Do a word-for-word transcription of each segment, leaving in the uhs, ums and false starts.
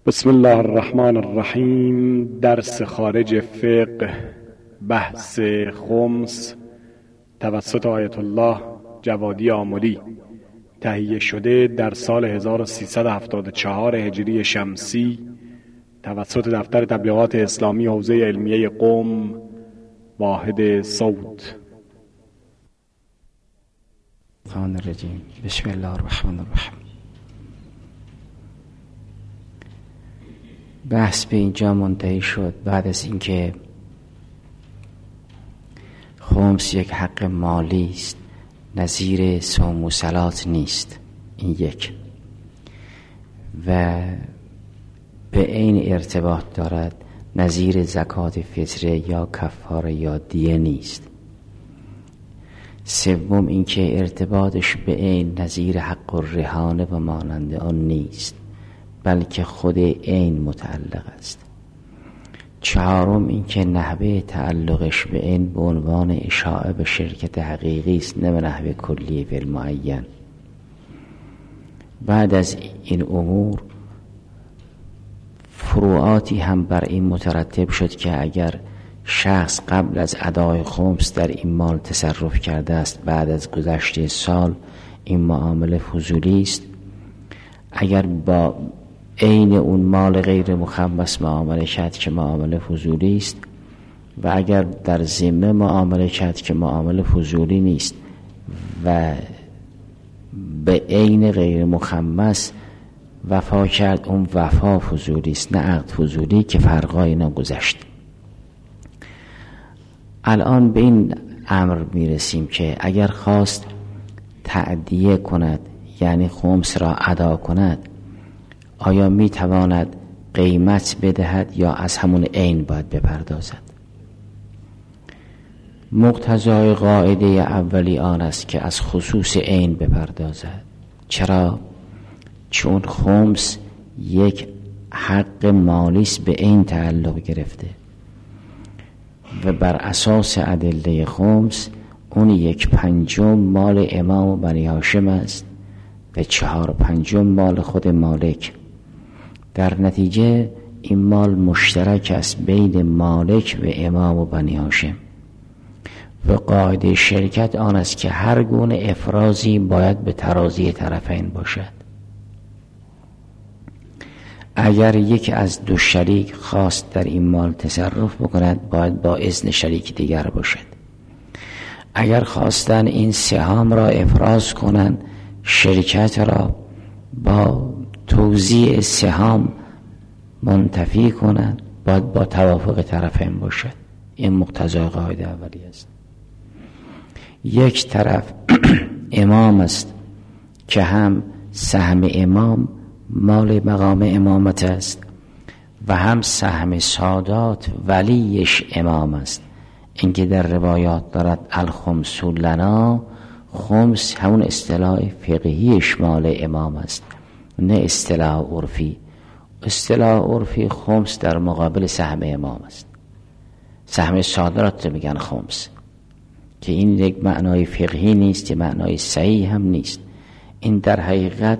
بسم الله الرحمن الرحیم. درس خارج فقه، بحث خمس، توسط آیت الله جوادی آملی، تهیه شده در سال هزار و سیصد و هفتاد و چهار هجری شمسی توسط دفتر تبلیغات اسلامی حوزه علمیه قم، واحد صوت. الرحمن الرحیم. بسم الله الرحمن الرحیم. بحث به اینجا منتهی شد بعد از اینکه خمس یک حق مالی است، نظیر صوم و صلات نیست. این یک و به این ارتباط دارد، نظیر زکات فطره یا کفاره یا دیه نیست. سوم اینکه ارتباطش به این نظیر حق الرهانه و مانند آن نیست، بلکه خود این متعلق است. چهارم اینکه نحوه تعلقش به این به عنوان اشاعه به شرکت حقیقی است، نه به نحوه کلی و معین. بعد از این امور فروعاتی هم بر این مترتب شد که اگر شخص قبل از ادای خمس در این مال تصرف کرده است، بعد از گذشته سال این معامله فضولی است. اگر با عین اون مال غیر مخمس معامله کرد که معامله فضولی است، و اگر در ذمه معامله کرد که معامله فضولی نیست و به عین غیر مخمس وفا کرد، اون وفا فضولی است، نه عقد فضولی که فرقای اینا گذشت. الان به این امر میرسیم که اگر خواست تعدیه کند، یعنی خمس را ادا کند، آیا میتواند قیمت بدهد یا از همون عین باید بپردازد؟ مقتضای قاعده اولی آن است که از خصوص عین بپردازد. چرا؟ چون خمس یک حق مالی است به عین تعلق گرفته و بر اساس ادله خمس اون یک پنجم مال امام بنی هاشم است و چهار پنجم مال خود مالک. در نتیجه این مال مشترک است بین مالک و امام و بنی هاشم و قاعده شرکت آن است که هر گونه افرازی باید به ترازی طرفین باشد. اگر یک از دو شریک خواست در این مال تصرف بکند، باید با اذن شریک دیگر باشد. اگر خواستن این سهام را افراز کنند، شرکت را با توزیع سهام منتفی کنند، باید با توافق طرفین باشد. این مقتضای قاعده اولی است. یک طرف امام است که هم سهم امام مال مقام امامت است و هم سهم سادات ولیش امام است. اینکه در روایات دارد الخمس لنا، خمس همون اصطلاح فقهیش مال امام است، نه اصطلاح عرفی. اصطلاح عرفی خمس در مقابل سهم امام است. سهم سادات میگن خمس، که این یک معنای فقهی نیست، یک معنای صحیح هم نیست. این در حقیقت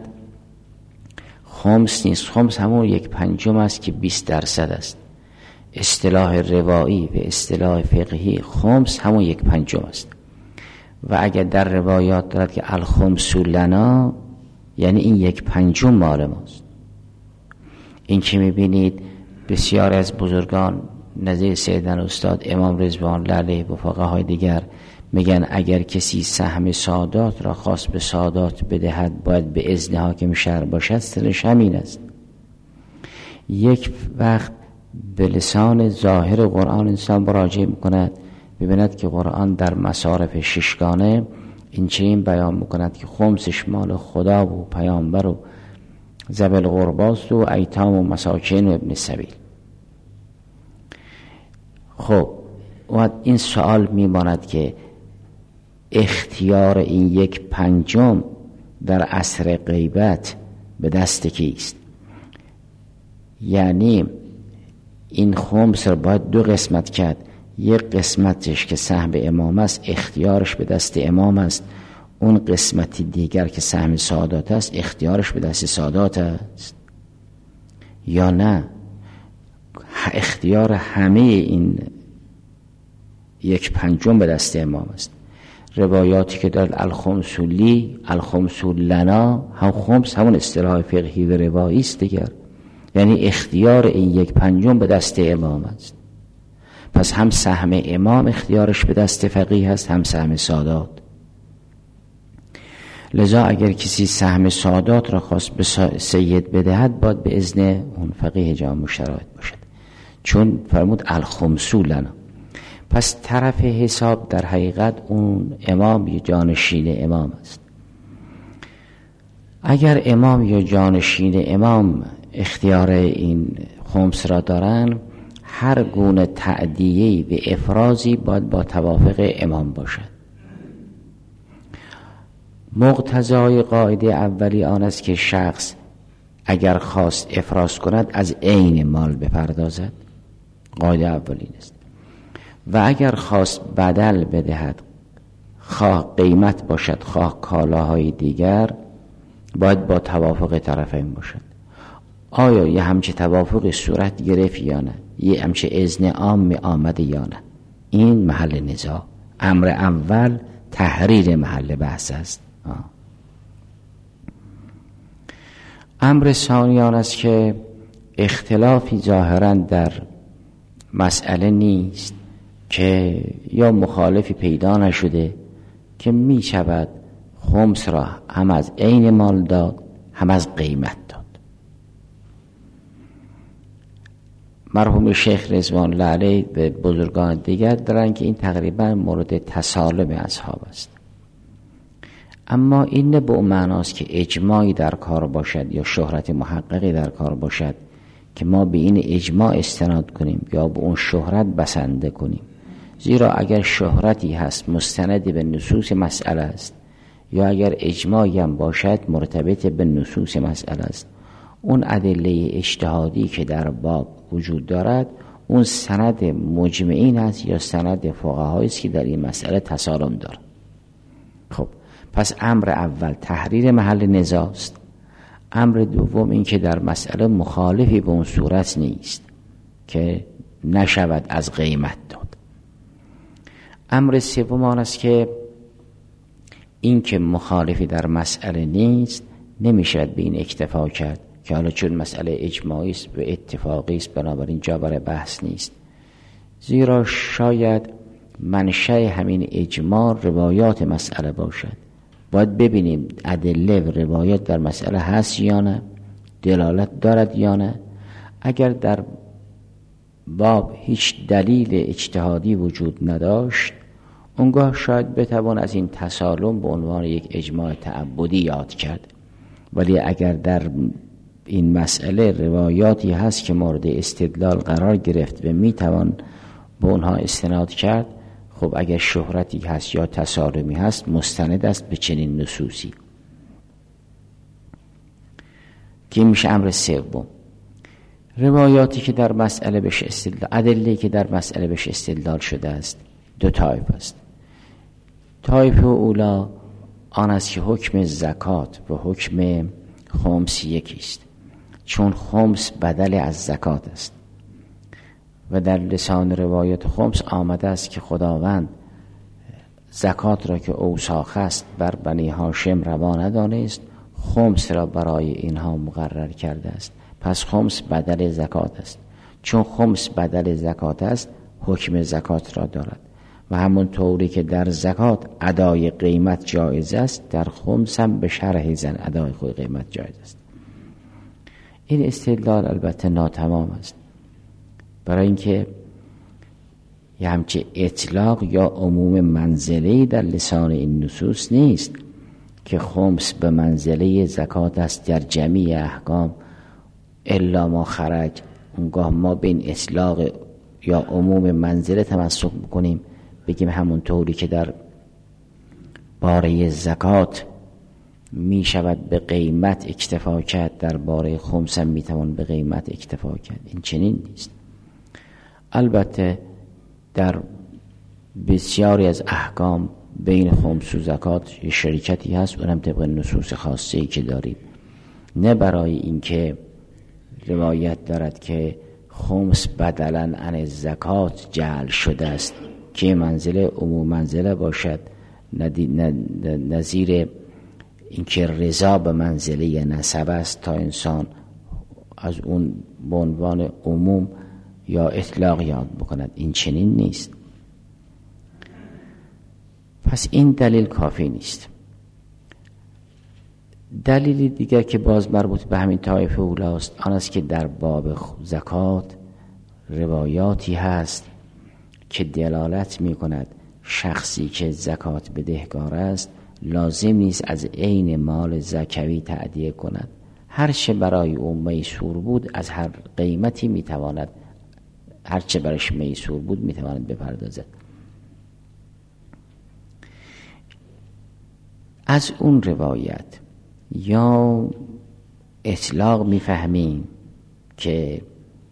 خمس نیست. خمس همون یک پنجم است که بیست درصد است. اصطلاح روایی و اصطلاح فقهی خمس همون یک پنجم است. و اگر در روایات دارد که الخمس لنا، یعنی این یک پنجم مال ماست. این که میبینید بسیار از بزرگان نظیر سیدن استاد امام رضوان الله علیه و فقهای دیگر میگن اگر کسی سهم سادات را خواست به سادات بدهد، باید به اذن حاکم شهر باشد. سرش همین است. یک وقت به لسان ظاهر قرآن انسان مراجعه میکند، ببیند که قرآن در مصارف ششگانه این چنین بیان میکند که خمسش مال خدا و پیامبر و ذوی القرباست و ایتام و مساکین و ابن السبیل. خب این سوال میماند که اختیار این یک پنجم در عصر غیبت به دست کیست؟ یعنی این خمس را باید دو قسمت کرد. یک قسمتش که سهم امام است، اختیارش به دست امام است. اون قسمتی دیگر که سهم سادات است، اختیارش به دست سادات است. یا نه اختیار همه این یک پنجم به دست امام است. روایاتی که دارد الخمس لی الخمس لنا، هم خمس همون اصطلاح فقهی و روایی است دیگر، یعنی اختیار این یک پنجم به دست امام است. پس هم سهم امام اختیارش به دست فقیه است، هم سهم سادات. لذا اگر کسی سهم سادات را خواست به سید بدهد باید به اذن اون فقیه جامع شرایط باشد، چون فرمود الخمس لنا. پس طرف حساب در حقیقت اون امام یا جانشین امام است. اگر امام یا جانشین امام اختیار این خمس را دارن، هر گونه تعدیه‌ای و افرازی باید با توافق امام باشد. مقتضای قاعده اولی آن است که شخص اگر خواست افراز کند از عین مال بپردازد، قاعده اولی است. و اگر خواست بدل بدهد، خواه قیمت باشد خواه کالاهای دیگر، باید با توافق طرفین باشد. آیا یه همچه توافق صورت گرفت یا نه، یه همچه اذن عام آمده یا نه، این محل نزاع. امر اول تحریر محل بحث است. آه. امر ثانی آن است که اختلافی ظاهرا در مسئله نیست که یا مخالفی پیدا نشده که می شود خمس را هم از عین مال داد هم از قیمت داد. مرحوم شیخ رضوان الله علیه به بزرگان دیگر دارن که این تقریبا مورد تسالم اصحاب است. اما این نه به اون معناست که اجماعی در کار باشد یا شهرت محققی در کار باشد که ما به این اجماع استناد کنیم یا به اون شهرت بسنده کنیم. زیرا اگر شهرتی هست مستندی به نصوص مسئله است، یا اگر اجماعی هم باشد مرتبط به نصوص مسئله است، اون ادله اجتهادی که در باب وجود دارد اون سند مجمعین است یا سند فقهایی است که در این مسئله تسالم دارد. خب پس امر اول تحریر محل نزاع است. امر دوم این که در مسئله مخالفی به اون صورت نیست که نشود از قیمت داد. امر سوم آن است که این که مخالفی در مسئله نیست نمیشود به این اکتفا کرد که حالا چون مسئله اجماعی است و اتفاقی است بنابراین جا برای بحث نیست. زیرا شاید منشأ همین اجماع روایات مسئله باشد. باید ببینیم ادله و روایات در مسئله هست یا نه، دلالت دارد یا نه. اگر در باب هیچ دلیل اجتهادی وجود نداشت، اونگاه شاید بتوان از این تسالم به عنوان یک اجماع تعبدی یاد کرد. ولی اگر در این مسئله روایاتی هست که مورد استدلال قرار گرفت و میتوان به اونها استناد کرد، خب اگر شهرتی هست یا تسالمی هست مستند است به چنین نصوصی. که میشه امر سوم. روایاتی که در مسئله بهش استدلال، ادله‌ای که در مسئله بهش استدلال شده است دو طایف است. طایف اولا آن است که حکم زکات و حکم خمس یکی است، چون خمس بدل از زکات است و در لسان روایت خمس آمده است که خداوند زکات را که اوساخ است بر بنی هاشم روا ندانست، خمس را برای اینها مقرر کرده است. پس خمس بدل زکات است. چون خمس بدل زکات است حکم زکات را دارد و همون طوری که در زکات ادای قیمت جایز است، در خمس هم به شرح زن ادای خود قیمت جایز است. این استدلال البته ناتمام است، برای اینکه یه همچه اطلاق یا عموم منزله‌ای در لسان این نصوص نیست که خمس به منزله زکات است در جمیع احکام الا ما خرج. اونگاه ما به این اطلاق یا عموم منزله تمسک بکنیم، بگیم همون طوری که در باره زکات می شود به قیمت اکتفا کرد، در باره خمس هم می توان به قیمت اکتفا کرد. این چنین نیست. البته در بسیاری از احکام بین خمس و زکات شریکتی هست، اونم طبق نصوص خاصی که داریم، نه برای اینکه روایت دارد که خمس بدلاً عن زکات جعل شده است که منزله عموم منزله باشد، نظیر اینکه رضا به منزله نسب است تا انسان از اون به عنوان عموم یا اطلاق یاد بکند. این چنین نیست. پس این دلیل کافی نیست. دلیل دیگر که باز مربوط به همین طایفه اولاست آن است که در باب زکات روایاتی هست که دلالت می کند شخصی که زکات بدهکار است لازم نیست از عین مال زکوی تأدیه کند. هر چه برای او میسور بود از هر قیمتی می تواند، هر چه برایش میسور بود می تواند بپردازد. از اون روایت یا اطلاق میفهمیم که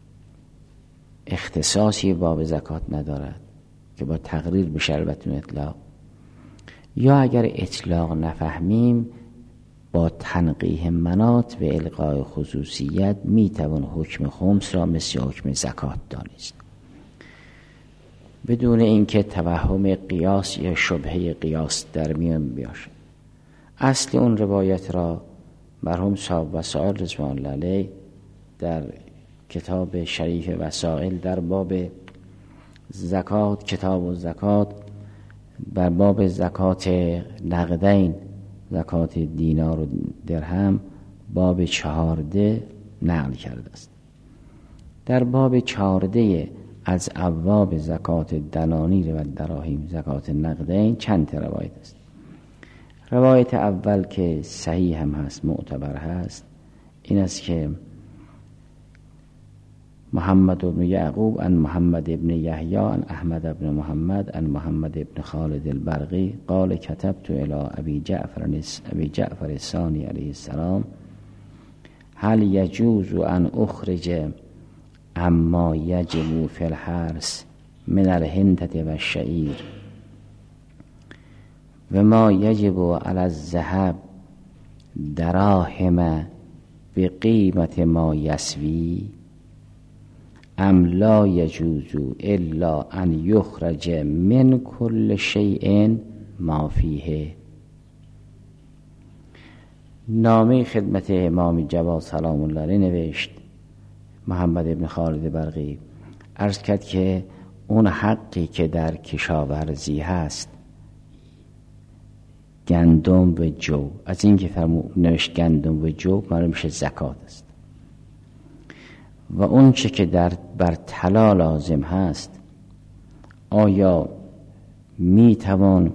اختصاصی باب زکات ندارد که با تقریر بشه البته اطلاق، یا اگر اطلاق نفهمیم با تنقیح مناط و القاء خصوصیت میتوان حکم خمس را مثل حکم زکات دانست بدون اینکه توهم قیاس یا شبهه قیاس در میان بیاشد. اصل اون روایت را مرحوم صاحب وسائل رضوان الله علیه در کتاب شریف وسائل در باب زکات، کتاب و زکات، بر باب زکات نقدین، زکات دینار و درهم، باب چهارده نقل کرده است. در باب چهارده از ابواب زکات دنانیر و دراهم، زکات نقدین، چند تا روایت است. روایت اول که صحیح هم هست، معتبر هست، این است که محمد بن یعقوب عن محمد بن یحیی عن احمد بن محمد عن محمد بن خالد البرقی قال كتبت الى ابي جعفر ابي جعفر الثاني علیه السلام هل يجوز ان اخرج اما يجب في الحرث من الهندة والشعير و ما یجب علی الذهب دراهم بقیمت ما یسوی ام لا یجوز الا ان یخرج من کل شیء ما فیه. نامه خدمت امام جواد سلام الله علیه نوشت محمد ابن خالد برقی، عرض کرد که اون حقی که در کشاورزی هست، گندم و جو، از این که فرمو نوشت گندم و جو معلوم میشه زکات است، و اون چه که در بر طلا لازم هست آیا می توان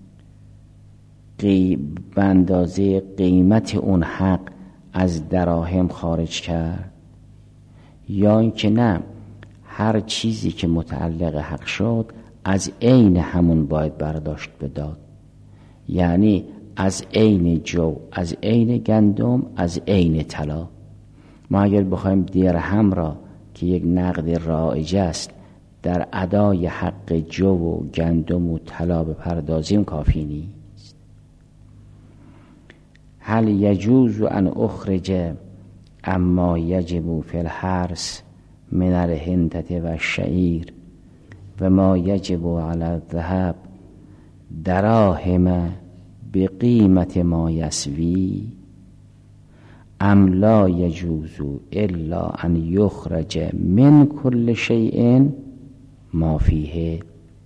قی... به اندازه قیمت اون حق از دراهم خارج کرد، یا اینکه نه هر چیزی که متعلق حق شد از عین همون باید برداشت بداد، یعنی از عین جو، از عین گندم، از عین طلا. ما اگر بخوایم درهم را که یک نقد رایج است در ادای حق جو و گندم و طلا بپردازیم کافی نیست. هل یجوز ان اخرج اما یجب فی الحرث من الهندة و الشعیر و ما یجب علی الذهب دراهم بقیمت ما یسوی ام لا یجوز الا ان یخرج من کل شیء ما فیه.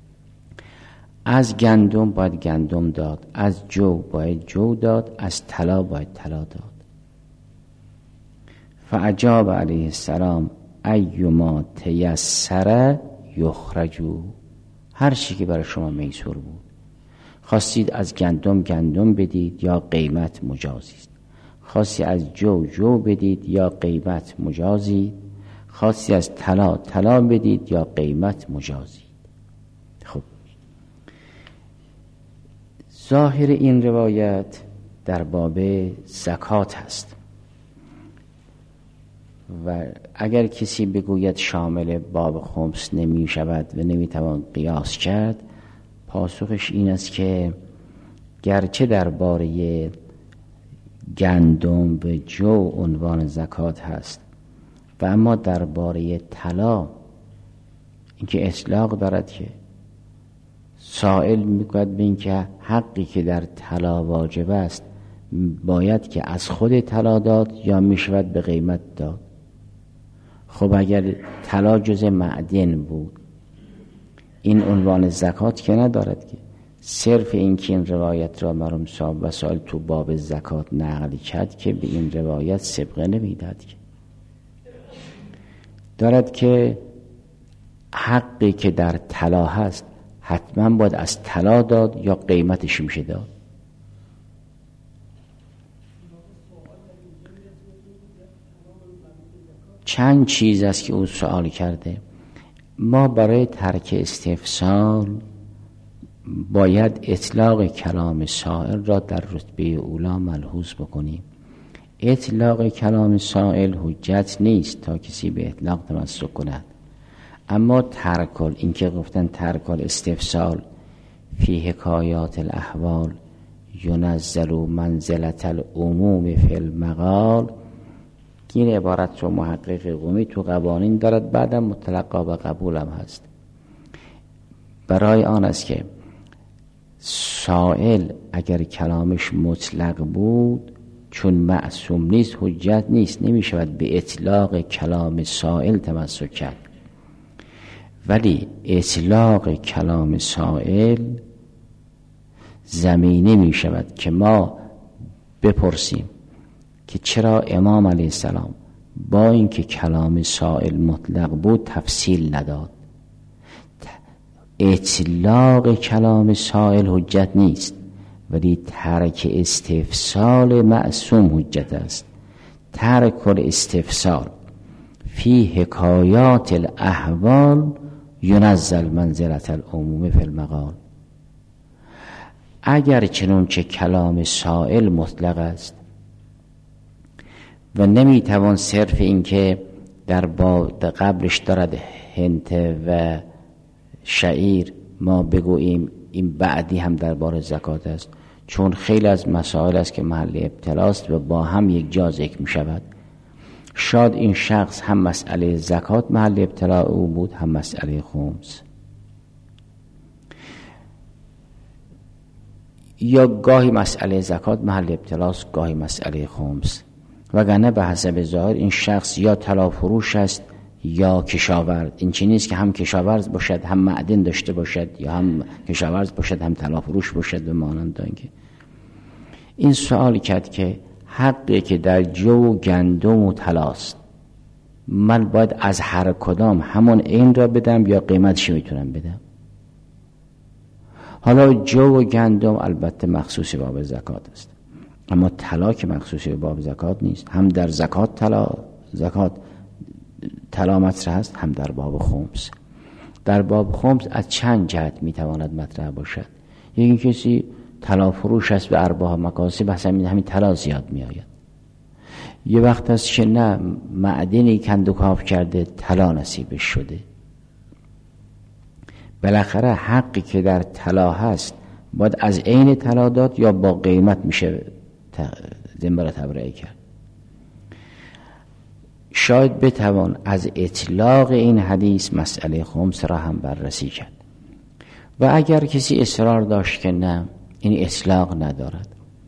از گندم باید گندم داد، از جو باید جو داد، از طلا باید طلا داد. فاجاب علیه السلام ایما تیسر یخرجو، هر چی که برای شما میسور بود، خواستید از گندم گندم بدید یا قیمت مجازی است، خواستی از جو جو بدید یا قیمت مجازی، خواستی از طلا طلا بدید یا قیمت مجازی. خب ظاهر این روایت در باب زکات هست و اگر کسی بگوید شامل باب خمس نمی شود و نمی توان قیاس کرد، پاسخش این است که گرچه درباره گندم و جو عنوان زکات هست و اما درباره طلا اینکه اطلاق دارد که سائل میگوید به این که حقی که در طلا واجب است باید که از خود طلا داد یا میشود به قیمت داد. خب اگر طلا جز معدن بود این عنوان زکات که ندارد که صرف این که این روایت را مرحوم صاحب وسائل تو باب زکات نقل کرد که به این روایت سبقه نمیداد که دارد که حقی که در طلا هست حتما باید از طلا داد یا قیمتش میشه داد. چند چیز است که او سوال کرده. ما برای ترک استفسال باید اطلاق کلام سائل را در رتبه اولا ملحوظ بکنیم. اطلاق کلام سائل حجت نیست تا کسی به اطلاق تمسک کند، اما ترکل این که گفتن ترکل استفسال فی حکایات الاحوال ینزل منزلت العموم فی المقال، این عبارت رو محقق قمی تو قوانین دارد، بعدم متلقا به قبول هم هست. برای آن است که سائل اگر کلامش مطلق بود چون معصوم نیست حجت نیست، نمی شود به اطلاق کلام سائل تمسک کرد. ولی اطلاق کلام سائل زمینه می شود که ما بپرسیم که چرا امام علیه السلام با اینکه کلام سائل مطلق بود تفصیل نداد. اطلاق کلام سائل حجت نیست، ولی ترک استفسال معصوم حجت است. ترک الاستفسال فی حکایات الاحوال ینزل منزلت العموم فی المقال. اگر چنانچه کلام سائل مطلق است و نمیتوان صرف این که در باب قبلش دارد هنت و شعیر ما بگوییم این بعدی هم درباره زکات است، چون خیلی از مسائل است که محل ابتلاست و با هم یک جا ذکر می شود. شاید این شخص هم مسئله زکات محل ابتلا او بود، هم مسئله خمس، یا گاهی مسئله زکات محل ابتلاست گاهی مسئله خمس، وگرنه به حسب ظاهر این شخص یا طلا فروش است یا کشاورز. این چی نیست که هم کشاورز باشد هم معدن داشته باشد، یا هم کشاورز باشد هم طلا فروش باشد به مانند آنکه. این سوال کرد که حقی که در جو و گندم و طلاست من باید از هر کدام همون این را بدم یا قیمتش میتونم بدم؟ حالا جو و گندم البته مخصوص باب زکات است، اما طلا که مخصوص باب زکات نیست. هم در زکات طلا زکات طلا مطرح است، هم در باب خمس. در باب خمس از چند جهت میتواند مطرح باشد. یکی کسی طلا فروش است به ارباح مکاسب، بس همین همین طلا زیاد میآید. یه وقت است که نه معدنی کندوکاف کرده طلا نصیبش شده. بالاخره حقی که در طلا هست باید از عین طلا داد یا با قیمت میشه ذمه را تبرئه کرد. شاید بتوان از اطلاق این حدیث مسئله خمس را هم بررسی کرد. و اگر کسی اصرار داشت که نه این اطلاق ندارد،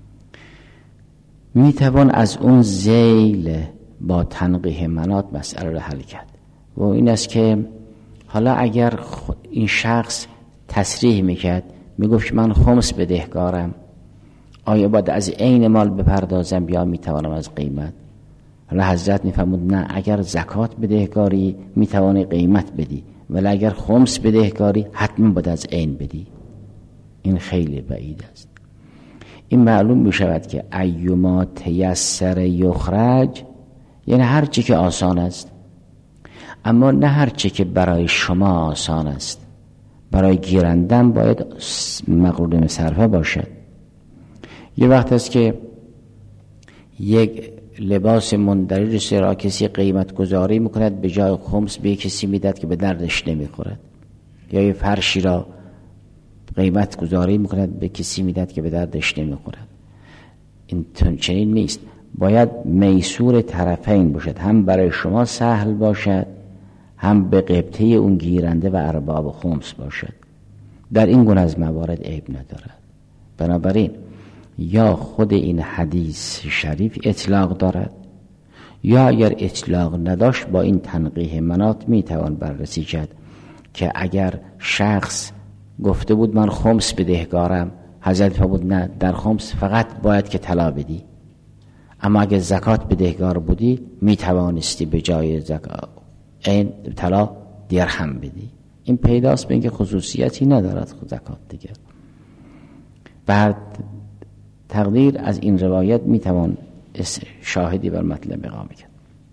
میتوان از اون ذیل با تنقیح منات مسئله را حل کرد. و این است که حالا اگر این شخص تصریح میکرد میگفت من خمس بدهکارم، آیا باید از عین مال بپردازم یا میتوانم از قیمت؟ حالا حضرت میفرمود نه، اگر زکات بدهکاری میتوانی قیمت بدی، ولی اگر خمس بدهکاری حتما باید از عین بدی. این خیلی بعید است. این معلوم میشود که ایما تیسر یخرج، یعنی هر چی که آسان است، اما نه هر چی که برای شما آسان است. برای گیرندن باید مقرون صرفه باشد. یه وقت است که یک لباس مندرج را کسی قیمت گذاری میکند، به جای خمس به کسی میداد که به دردش نمیخورد، یا یه فرشی را قیمت گذاری میکند به کسی میداد که به دردش نمیخورد. این چنین نیست. باید میسور طرفین باشد، هم برای شما سهل باشد، هم به قبطه اون گیرنده و ارباب خمس باشد. در این گونه از موارد عیب ندارد. بنابراین یا خود این حدیث شریف اطلاق دارد، یا اگر اطلاق نداشت با این تنقیح مناط میتوان بررسی کرد که اگر شخص گفته بود من خمس بدهکارم، حضرت فرمود نه، در خمس فقط باید که طلا بدی، اما اگر زکات بدهکار بودی میتوانستی به جای زکات این طلا درهم بدی. این پیداست به اینکه خصوصیتی ندارد خود زکات دیگر. بعد تقدیر از این روایت میتوان شاهدی بر مطلب اقامه کرد.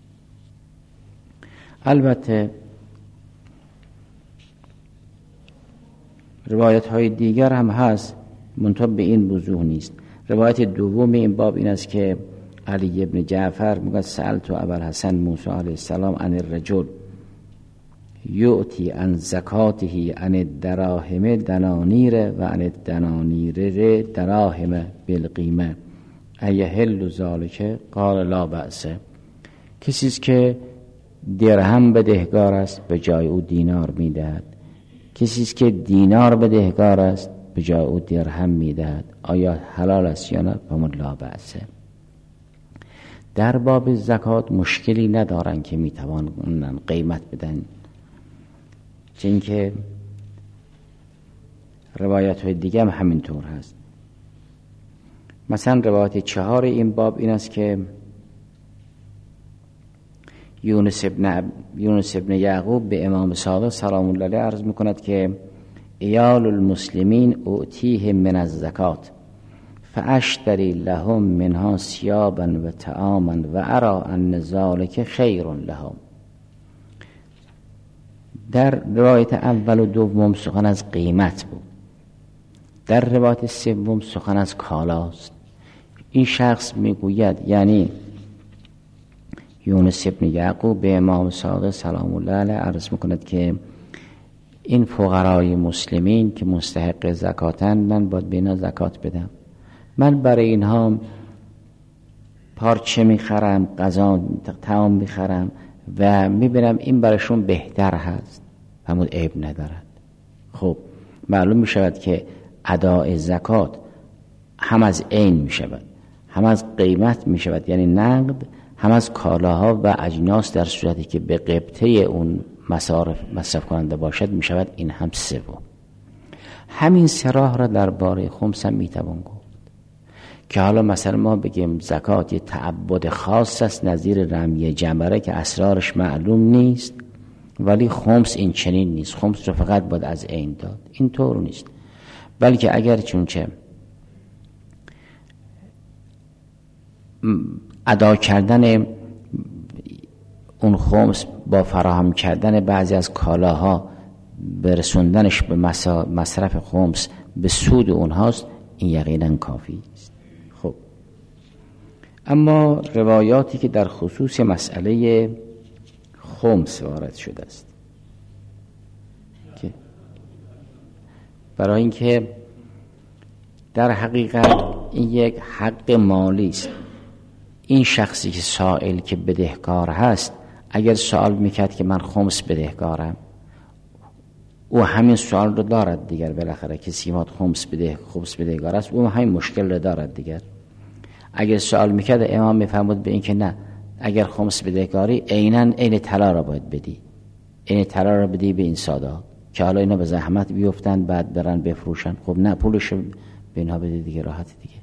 البته روایت های دیگر هم هست، منتها به این وضوح نیست. روایت دوم این باب این است که علی ابن جعفر میگه سألت ابوالحسن موسی علیه السلام عن الرجل یؤتی عن زکاته عن الدراهم دنانیر و عن الدنانیر دراهم بالقیمه ایحل ذلک قال لا بأس. کسی است که درهم بدهکار است به جای او دینار میدهد، کسی است که دینار بدهکار است به جای او درهم میدهد، آیا حلال است یا نه؟ فرمود لا بأس. در باب زکات مشکلی ندارن که میتوانن قیمت بدن، چون که روایت های دیگه هم همینطور هست. مثلا روایت چهار این باب این است که یونس ابن, یونس ابن یعقوب به امام صادق سلام الله علیه عرض میکند که ایال المسلمین اعطیه من الزکات فاشتری لهم منها ثیابا و طعاما و ارى ان ذلک خیر لهم. در روایت اول و دوم سخن از قیمت بود، در روایت سوم سخن از کالاست. این شخص میگوید، یعنی یونس ابن یعقوب به امام صادق سلام الله علیه عرض میکند که این فقرای مسلمین که مستحق زکاتن، من باید به اینا زکات بدم. من برای اینها پارچه میخرم، غذا طعام میخرم و میبینم این برایشون بهتر هست، همون عیب ندارد. خب معلوم میشود که اداء زکات هم از عین میشود، هم از قیمت میشود یعنی نقد، هم از کالاها و اجناس در صورتی که به قبطه اون مصارف مصرف کننده باشد میشود این هم سوم. همین سراح را درباره خمس هم میتوان گفت که حالا مثلا ما بگیم زکات یه تعبد خاص است نظیر رمی جمره که اسرارش معلوم نیست، ولی خمس این چنین نیست، خمس رو فقط باید از عین داد. این طور نیست، بلکه اگر چونچه ادا کردن اون خمس با فراهم کردن بعضی از کالاها برسوندنش به مصرف خمس به سود اونهاست، این یقینا کافی است. خب اما روایاتی که در خصوص مسئله خمس وارد شده است که برای اینکه در حقیقت این یک حق مالی است، این شخصی که سائل که بدهکار هست اگر سوال میکرد که من خمس بدهکارم، او همین سوال رو دارد دیگر. بالاخره کسی ما خمس بده خمس بدهکار است، او همین مشکل رو دارد دیگر. اگر سوال میکرد امام میفرمود به این که نه، اگر خمس بدهکاری عیناً عین طلا را باید بدی، عین طلا را بدی به این سادا که حالا اینا به زحمت بیفتن بعد برن بفروشن. خب نه، پولش به اینها بده دیگه، راحت دیگه.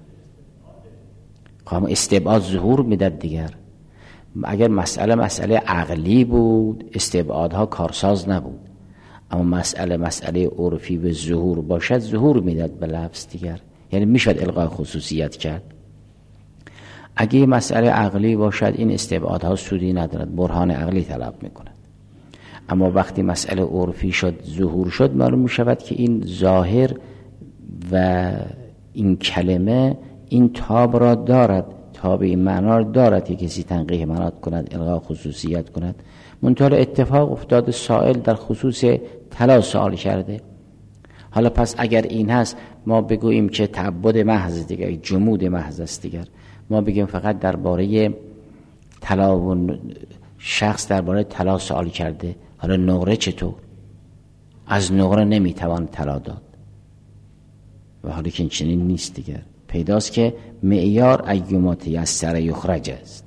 خب استبعاد ظهور میداد دیگر. اگر مسئله مسئله عقلی بود استبعادها کارساز نبود، اما مسئله مسئله عرفی به ظهور باشد ظهور میداد به لفظ دیگر، یعنی میشد الغای خصوصیت کرد. اگه مسئله عقلی باشد این استبعادها سودی ندارد، برهان عقلی طلب میکند. اما وقتی مسئله عرفی شد ظهور شد، معلوم میشود که این ظاهر و این کلمه این تاب را دارد، تاب این معنا را دارد که کسی تنقیح مناط کند، الغا خصوصیت کند. منتها اتفاق افتاد سائل در خصوص طلا سوال کرده. حالا پس اگر این هست ما بگوییم که تعبد محض دیگر، جمود محض است دیگر، ما بگیم فقط درباره طلا و شخص درباره طلا سوال کرده، حالا نقره چطور؟ از نقره نمیتوان طلا داد و حالا که این چنین نیست دیگر. پیداست که معیار ایما تیسر یخرج است.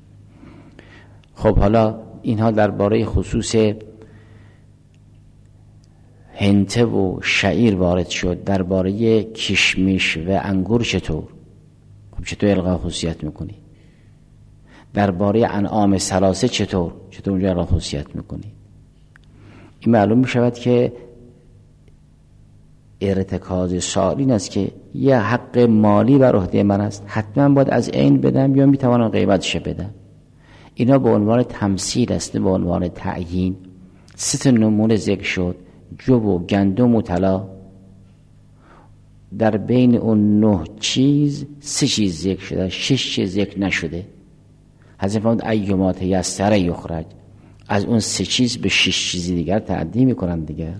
خب حالا اینها درباره خصوص هنته و شعیر وارد شد. درباره کشمش و انگور چطور؟ خب چطور الغا خصوصیت میکنی؟ درباره انعام ثلاثه چطور؟ چطور اونجا الغا خصوصیت میکنی؟ این معلوم میشود که ارتکاز سوال این است که یه حق مالی بر عهده من است، حتما باید از عین بدم یا میتوانم قیمتش بدم. اینا به عنوان تمثیل است، به عنوان تعیین. سه تا نمونه ذکر شد، جو و گندم و طلا. در بین اون نه چیز سه چیز ذکر شده، شش چیز ذکر نشده. حضرت فرمود ایما تیسر یخرج، از اون سه چیز به شش چیز دیگر تعدی میکنن دیگر.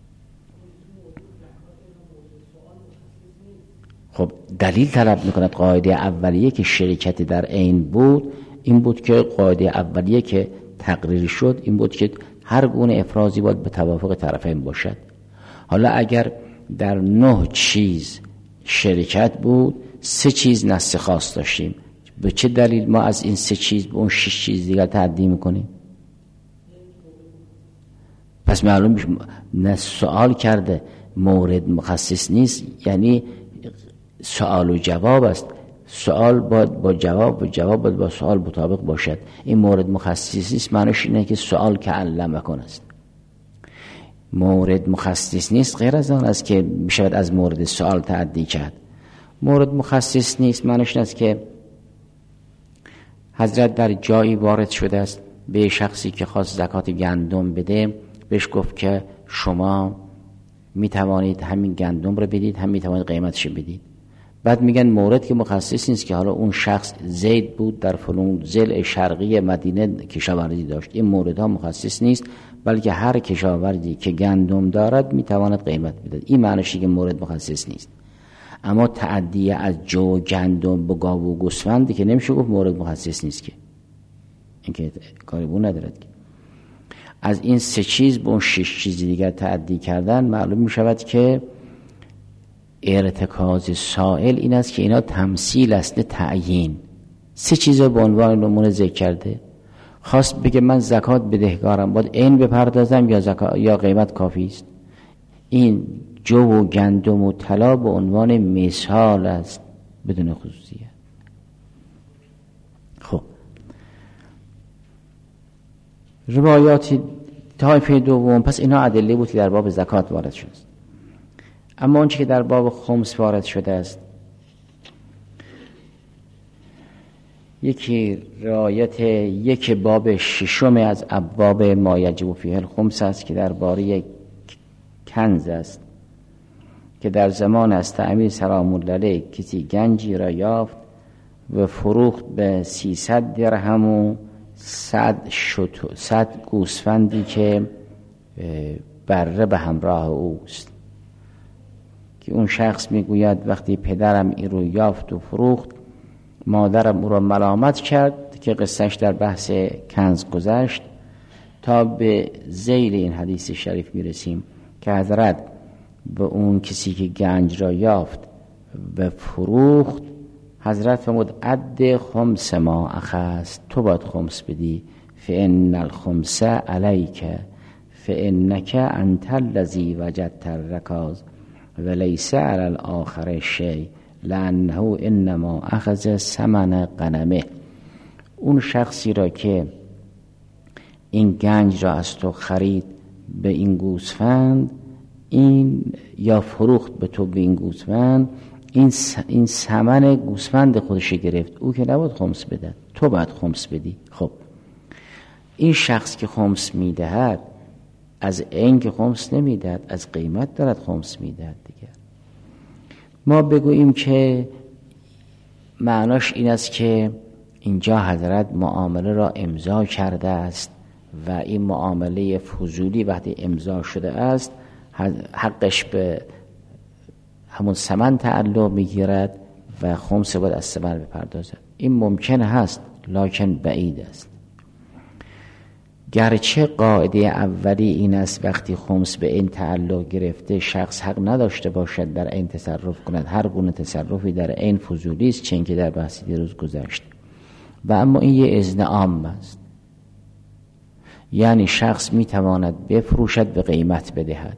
خب دلیل طلب میکند. قاعده اولیه که شرکت در عین بود این بود که قاعده اولیه که تقریر شد این بود که هر گونه افرازی باید به توافق طرفین باشد. حالا اگر در نه چیز شرکت بود، سه چیز نص خاص داشتیم، به چه دلیل ما از این سه چیز به اون شش چیز دیگر تعدی میکنیم؟ پس معلوم میشه نه سوال کرده مورد مخصص نیست، یعنی سوال و جواب است. سوال باید با جواب و جواب باید با سوال مطابق باشد. این مورد مخصص نیست معنیش اینه که سوال که علم بکن است. مورد مخصص نیست غیر از آن است که میشود از مورد سوال تعدی کرد. مورد مخصص نیست معنیش این است که حضرت در جایی وارد شده است به شخصی که خواست زکات گندم بده، بهش گفت که شما میتوانید همین گندم رو بدید، هم میتوانید قیمتش بدید. بعد میگن مورد که مخصص نیست که حالا اون شخص زید بود در فلان ضلع شرقی مدینه کشاورزی داشت. این موردها مخصص نیست، بلکه هر کشاورزی که گندم دارد میتواند قیمت بده. این معنیشه که مورد مخصص نیست. اما تعدیه از جو گندم به گاو و گوسفندی که نمیشه گفت مورد مخصص نیست، که این که کاری بو ندارد. که از این سه چیز به اون شش چیز دیگر تعدی کردن معلوم میشود که ارتکاز سائل این است که اینا تمثیل است، تعیین. سه چیز به عنوان نمونه ذکر کرده. خواست بگه من زکات بدهکارم، باید عین بپردازم یا زکات یا قیمت کافی است. این جو و گندم و طلا به عنوان مثال است بدون خصوصیت. خب روایاتی طایفه دوم، پس اینا ادله بود که در باب زکات وارد شده است. اما اون چی که در باب خمس وارد شده است، یکی روایت یک باب ششم از ابواب ما یجب فیه الخمس است که درباره کنز است که در زمان است امیر سلام الله علیه کسی گنجی را یافت و فروخت به سیصد درهم و صد شتر صد گوسفندی که بره به همراه اوست. که اون شخص میگوید وقتی پدرم این رو یافت و فروخت، مادرم او را ملامت کرد، که قصهش در بحث کنز گذشت. تا به ذیل این حدیث شریف میرسیم که حضرت به اون کسی که گنج را یافت و فروخت، حضرت فرمود عد خمس ما اخذت، تو باید خمس بدی. فان الخمس علیک فانک انت الذی وجدت الرکاز ولیس علی الاخر شیء لانه انما اخذ ثمن غنمه. اون شخصی را که این گنج را از تو خرید به این گوسفند، این یا فروخت به تو به این گوسفند، این این ثمن گوسفند خودش گرفت. او که نباید خمس بده، تو باید خمس بدی. خب این شخص که خمس میدهد از عین که خمس نمیدهد، از قیمت دارد خمس میدهد دیگر. ما بگوییم که معناش این است که اینجا حضرت معامله را امضا کرده است و این معامله فضولی وقتی امضا شده است حقش به همون ثمن تعلق میگیرد و خمس باید از ثمر بپردازد. این ممکن هست لکن بعید است. گرچه قاعده اولی این است وقتی خمس به این تعلق گرفته شخص حق نداشته باشد در این تصرف کند، هر گونه تصرفی در این فضولی است، چون که در بحث دیروز گذشت. و اما این یه اذن عام است، یعنی شخص میتواند بفروشد به قیمت بدهد،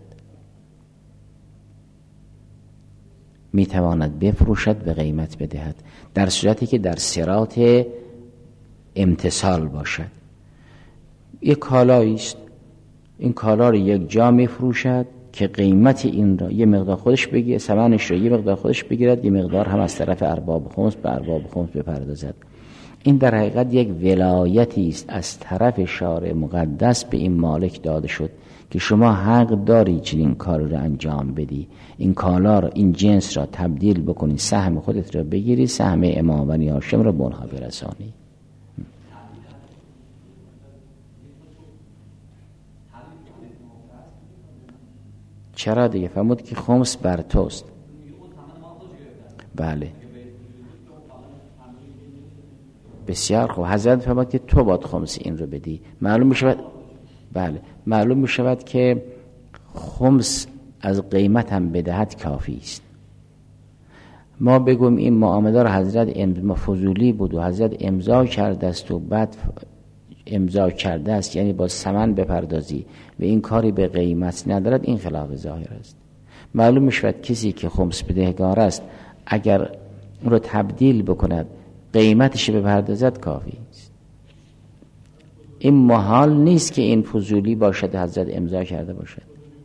میتواند بفروشد به قیمت بدهد در صورتی که در صراط امتثال باشد. یک کالایی است، این کالا رو یک جا میفروشد که قیمت این را یه مقدار خودش بگیره، ثمنش رو یه مقدار خودش بگیرد، یه مقدار هم از طرف ارباب خمس به ارباب خمس بپردازد. این در حقیقت یک ولایتی است از طرف شارع مقدس به این مالک داده شد که شما حق داری چنین کار رو انجام بدی، این کالا رو، این جنس را تبدیل بکنی، سهم خودت را بگیری، سهم امام بنی هاشم را به اونها برسانی. چرا دیگه؟ فرمود که خمس بر توست. بله بسیار خوب. حضرت فرمود که تو باید خمس این رو بدی. معلوم می شود بله معلوم می شود که خمس از قیمت هم بدهد کافی است. ما بگویم این معامله را حضرت فضولی بود و حضرت امضا کرده است و بعد امضا کرده است، یعنی با ثمن بپردازی و این کاری به قیمت ندارد، این خلاف ظاهر است. معلوم می شود کسی که خمس بدهکار است اگر اون رو تبدیل بکند قیمتش بپردازد کافی است. این محال نیست که این فضولی باشد حضرت امضا کرده باشد.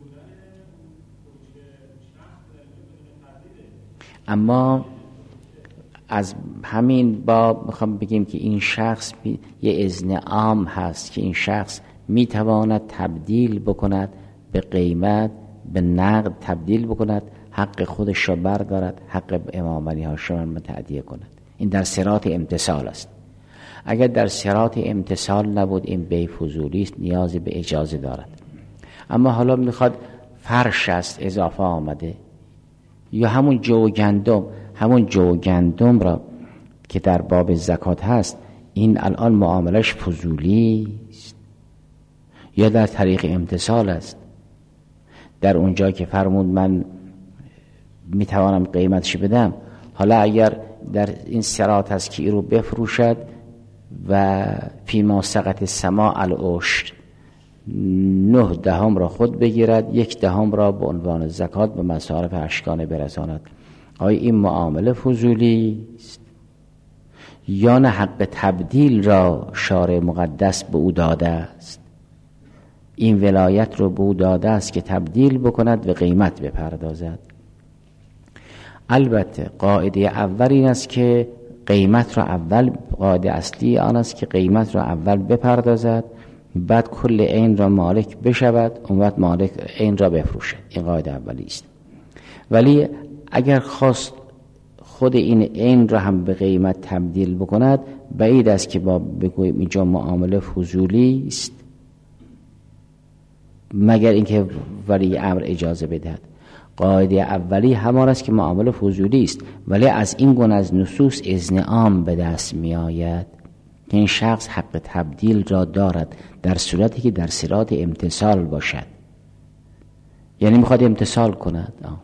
اما از همین باب میخوام بگیم که این شخص یه اذن عام هست که این شخص میتواند تبدیل بکند به قیمت، به نقد تبدیل بکند، حق خودش را بردارد، حق امام بنی هاشم را تأدیه کند. این در صراط امتثال است. اگر در صراط امتثال نبود این بی فضولی است، نیازی به اجازه دارد. اما حالا میخواد فرش است اضافه آمده، یا همون جو گندم، همون جو گندم را که در باب زکات هست، این الان معاملش فضولی است یا در طریق امتثال است. در اونجا که فرمود من میتوانم قیمتش بدم، حالا اگر در این صراط هست که ای رو بفروشد و فیما سقط سما العشر، نه دهم را خود بگیرد، یک دهم را به عنوان زکات به مصارف اشکانه برساند، آیا این معامله فضولی است یا نه حق تبدیل را شارع مقدس به او داده است؟ این ولایت رو به او داده است که تبدیل بکند و قیمت بپردازد. البته قاعده اول این است که قیمت را اول، قاعده اصلی آن است که قیمت را اول بپردازد، بعد کل عین را مالک بشود، اون وقت مالک عین را بفروشد. این قاعده اولی است. ولی اگر خواست خود این عین را هم به قیمت تبدیل بکند، بعید است که با بگوییم اینجا معامله فضولی است، مگر اینکه ولی امر اجازه بدهد. قاعده اولی همان است که معامله فضولی است، ولی از این گونه از نصوص اذن عام به دست می آید که این شخص حق تبدیل را دارد در صورتی که در صراط امتثال باشد، یعنی میخواد امتثال کند. آه.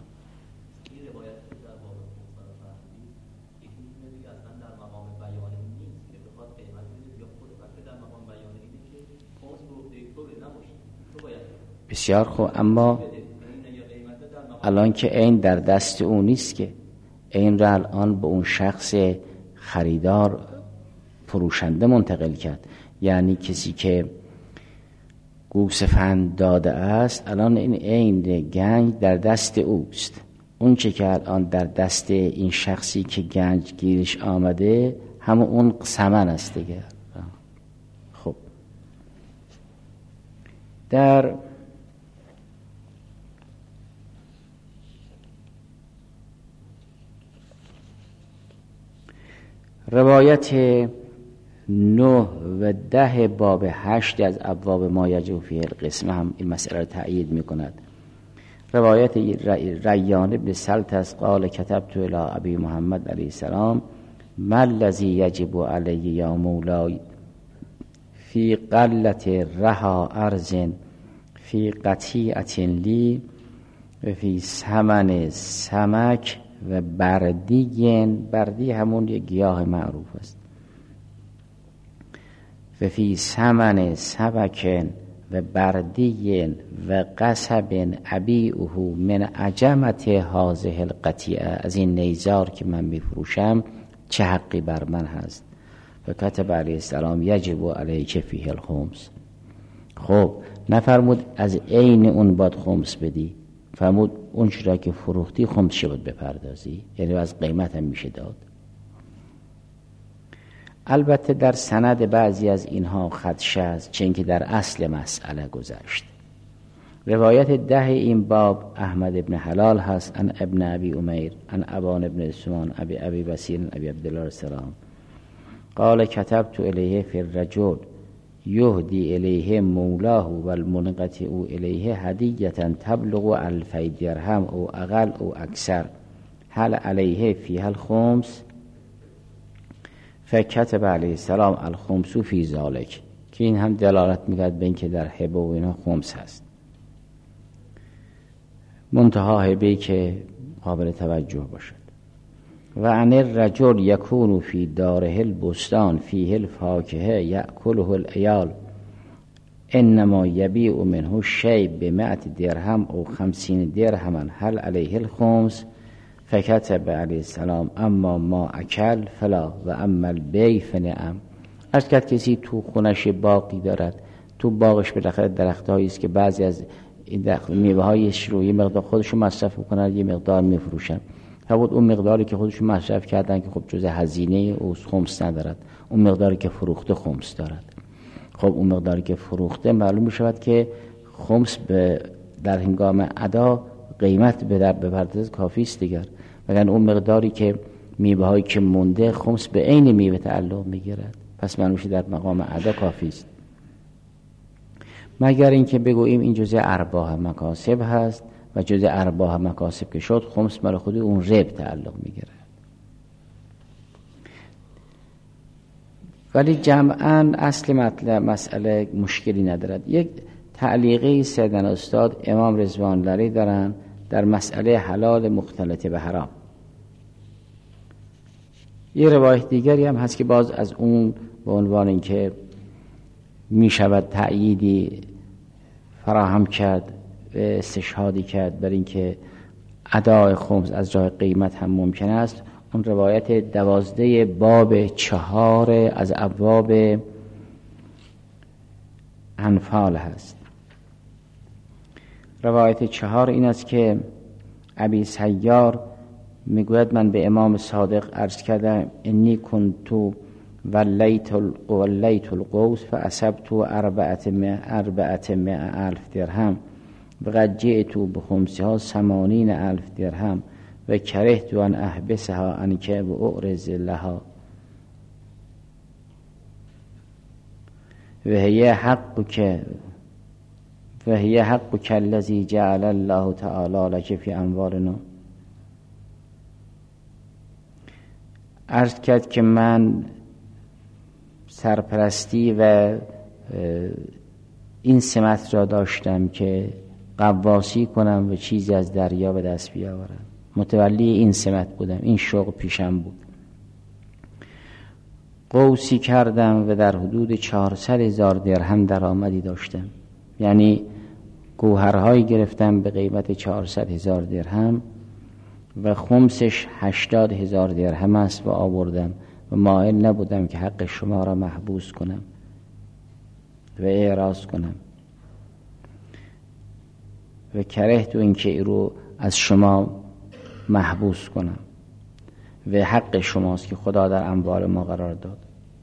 بسیار خوب. اما الان که این در دست اون نیست، که این را الان به اون شخص خریدار فروشنده منتقل کرد، یعنی کسی که گوسفند داده است الان این این گنج در دست اوست. اون چه که الان در دست این شخصی که گنج گیرش آمده همون اون ثمن است دیگه. خب در روایت نه و ده باب هشت از ابواب ما یجوز فیه القسمه هم این مسئله را تأیید می کند. روایت ریان ابن سلطس قال کتبت الی ابی محمد علیه السلام ما الذی یجب علی یا مولای فی قلت رها ارض فی قطیعت لی و فی ثمن سمک و بردی. بردی همون یک گیاه معروف است. و فی ثمن سمک و بردی و قصب ابیعه من عجمت هذه القطیعه، از این نیزار که من میفروشم چه حقی بر من هست؟ و کتب علیه السلام یجب علیک فیه الخمس. خب نفرمود از عین اون باید خمس بدی، فرمود اون چرا که فروختی خمس شد بپردازی، یعنی از قیمت هم میشه داد. البته در سند بعضی از اینها خدشه است، چون که در اصل مسئله گذشت. روایت ده این باب احمد ابن حلال هست ان ابن ابی امیر ان ابان ابن عثمان ابی ابی بصیر ابی عبدالله السلام قال کتبت الیه فی الرجل یهدی الیه مولاه و المنقطع الیه هدیه تبلغ الفی درهم او اقل او اکثر هل علیه فیها الخمس؟ فکتب علیه السلام الخمس فی ذالک، که این هم دلالت میکرد به اینکه در هبه و اینا خمس هست، منتها هبه که قابل توجه باشد. و عن الرجل یکون فی داره البستان فیه الفاکهه یأکله العیال انما یبیع منه شیء بمئت درهم او خمسین درهما هل علیه الخمس؟ فکتب علیه السلام اما ما اکل فلا و اما البیع فنعم. عرض کرد کسی تو خونش باقی دارد، تو باغش بالاخره درخت‌هایی است که بعضی از این میوه هایش رو یه مقدار خودشون مصرف میکنن، یه مقدار میفروشن. بود اون مقداری که خودشون مصرف کردن که خب جزء هزینه او خمس ندارد، اون مقداری که فروخته خمس دارد. خب اون مقداری که فروخته معلوم میشود که خمس به در هنگام ادا قیمت به در بپردازد کافی است دیگر. وگرنه اون مقداری که میوه هایی که مونده خمس به عین میوه تعلق میگیرد، پس معلوم میشه در مقام ادا کافی است. مگر اینکه بگوییم این جزء ارباح مکاسب هست و جزء ارباح مکاسب که شد خمس مال خود اون رب تعلق میگیره. ولی جمعاً اصل مطلب مسئله مشکلی ندارد. یک تعلیقی سیدنا استاد امام رضوان الله دارن در مسئله حلال مختلط به حرام. یه روایت دیگری هم هست که باز از اون به عنوان اینکه می شود تأییدی فراهم کرد و استشهادی کرد بر اینکه اداء خمس از جای قیمت هم ممکن است. اون روایت دوازده باب چهار از ابواب انفال هست. روایت چهار این است که ابی سیار میگوید من به امام صادق عرض کردم انی کنتو ولیت ولیت القوس فاصبت اربعت اربعت الف درهم وقد جئت بخمسها ثمانین الف درهم و کرهت ان احبسها عنک و اعرض لها و هی حقک و هی حقک الذی جعل الله تعالی لك فی اموالنا. عرض کرد که من سرپرستی و این سمت را داشتم که قواسی کنم و چیزی از دریا به دست بیاورم. متولی این سمت بودم، این شغل پیشم بود. قوسی کردم و در حدود چهارصد هزار درهم درآمدی داشتم، یعنی گوهرهایی گرفتم به قیمت چهارصد هزار درهم و خمسش هشتاد هزار درهم است و آوردم و مایل نبودم که حق شما را محبوس کنم و اعراض کنم و کرهت این که ای رو از شما محبوس کنم و حق شماست که خدا در اموال ما قرار داد.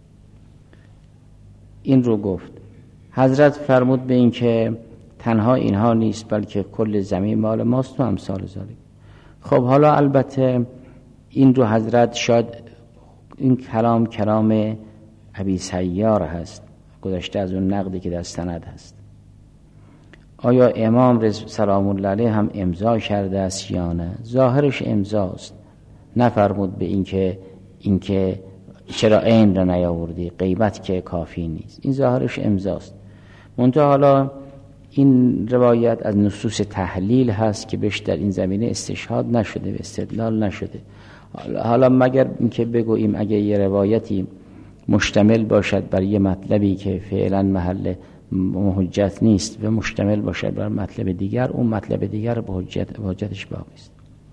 این رو گفت. حضرت فرمود به این که تنها اینها نیست بلکه کل زمین مال ماست و امثال ذالک. خب حالا البته این رو حضرت شاید این کلام کلام ابی سیار هست، گذشته از اون نقدی که در سند هست. آیا امام رضا سلام الله علیه هم امضا کرده است یا نه؟ ظاهرش امضاست، نفرمود به اینکه اینکه چرا عین را نیاوردی، غیبت که کافی نیست. این ظاهرش امضاست. منتها حالا این روایت از نصوص تحلیل هست که بهش در این زمینه استشهاد نشده و استدلال نشده. حالا مگر اینکه بگوییم اگه یه روایتی مشتمل باشد بر یه مطلبی که فعلا محل حجت نیست و مشتمل باشد بر مطلب دیگر، اون مطلب دیگر به حجت حجتش باقی است.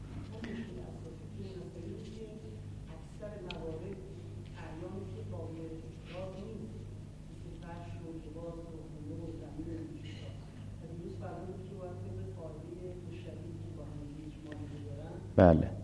بله.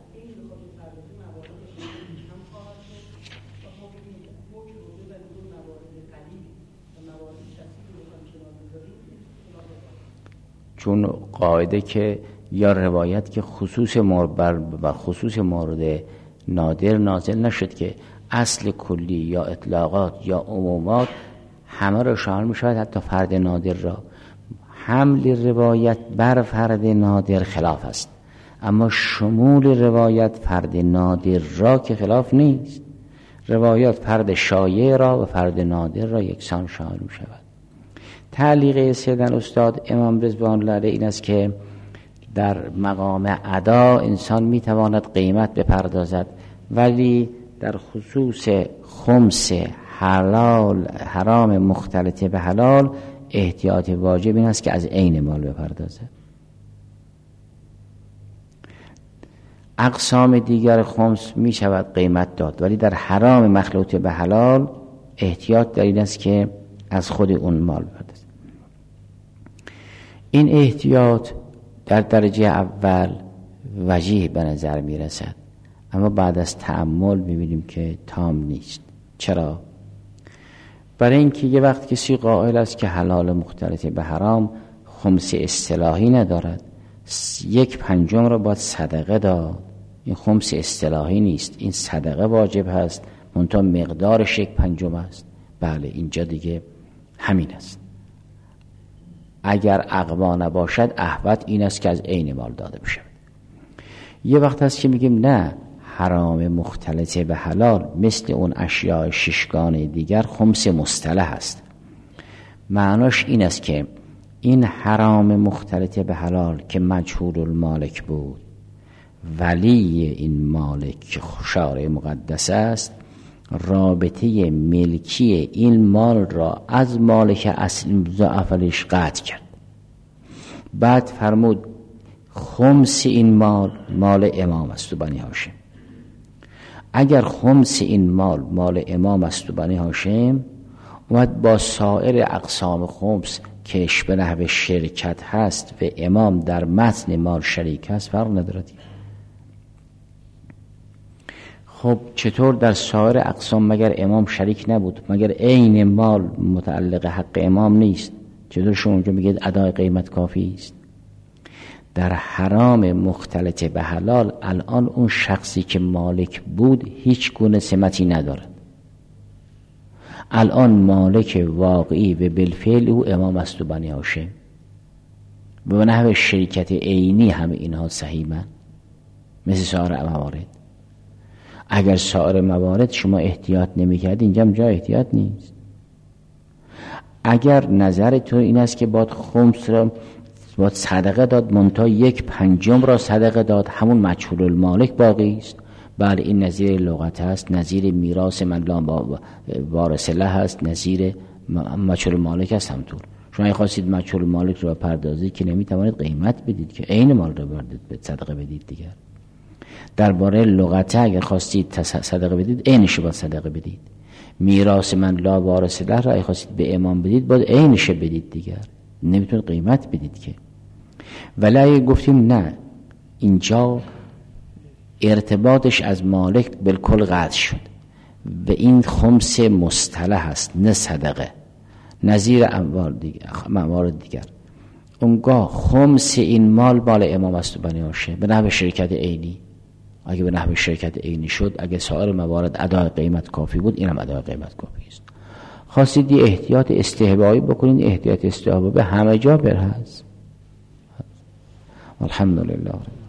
چون قاعده که یا روایت که خصوص مورد بر خصوص مورد نادر نازل نشد که اصل کلی یا اطلاقات یا عمومات همه را شامل می شود، حتی فرد نادر را. حمل روایت بر فرد نادر خلاف است، اما شمول روایت فرد نادر را که خلاف نیست. روایات فرد شایع را و فرد نادر را یکسان شامل می شود. تعلیق سیدن استاد امام رضوان الله علیه این است که در مقام ادا انسان می تواند قیمت بپردازد، ولی در خصوص خمس حلال حرام مختلط به حلال احتیاط واجب این است که از عین مال بپردازد. اقسام دیگر خمس می شود قیمت داد، ولی در حرام مخلوط به حلال احتیاط در این است که از خود اون مال بپردازد. این احتیاط در درجه اول وجیه به نظر می رسد، اما بعد از تأمل می بینیم که تام نیست. چرا؟ برای اینکه یه وقت کسی قائل است که حلال مختلط به حرام خمس اصطلاحی ندارد، یک پنجم را باید صدقه داد. این خمس اصطلاحی نیست، این صدقه واجب هست، منتها مقدارش یک پنجم است. بله اینجا دیگه همین است. اگر اقوا نباشد احوط این است که از عین مال داده بشه. یه وقت هست که میگیم نه، حرام مختلط به حلال مثل اون اشیاء ششگانه دیگر خمس مصطلح است. معناش این است که این حرام مختلط به حلال که مجهول المالک بود، ولی این مالک که شارع مقدس است رابطه ملکی این مال را از مالک اصلی ضعفش قطع کرد. بعد فرمود خمس این مال مال امام است و بنی هاشم. اگر خمس این مال مال امام است و بنی هاشم، اومد با سایر اقسام خمس که به نحو شرکت هست و امام در متن مال شریک هست فرق ندارد. خب چطور در سایر اقسام مگر امام شریک نبود؟ مگر عین مال متعلق حق امام نیست؟ چطور شما اونجا میگید ادای قیمت کافی است؟ در حرام مختلط به حلال الان اون شخصی که مالک بود هیچ گونه سمتی ندارد. الان مالک واقعی و بالفعل او امام است و بنی هاشم. به نحو شرکت عینی همه اینها صحیحن مثل سایر موارد. اگر سایر موارد شما احتیاط نمی‌کرد، اینجا جا احتیاط نیست. اگر نظر تو این است که باید خمس را باید صدقه داد، منتها یک پنجم را صدقه داد، همون مجهول المالک باقی است. بله این نظیر لغت است، نظیر میراث من لا وارث له است، نظیر مجهول المالک است. همطور شما اگه خواستید مجهول المالک رو بپردازید که نمیتوانید قیمت بدید که عین مال رو بردید به صدقه بدید. دیگر درباره لغت اگر خواستید صدقه بدید عینش رو باید صدقه بدید. میراث من لا وارث له را اگه خواستید به امام بدید باید عینش بدید، دیگر نمیتونید قیمت بدید که. ولی اگه گفتیم نه، اینجا ارتباطش از مالک بالکل قطع شد و این خمس مصطلح است نه صدقه، نظیر اموال دیگر موارد دیگر. اونگاه خمس این مال مال امام است و بنی هاشم به نحو شرکت عینی. اگه به نحو شرکت عینی شد، اگه سایر موارد ادای قیمت کافی بود، اینم ادای قیمت کافی است. خواستید یه احتیاط استحبابی بکنید، احتیاط استحبابی همه جا بر هست. الحمدلله.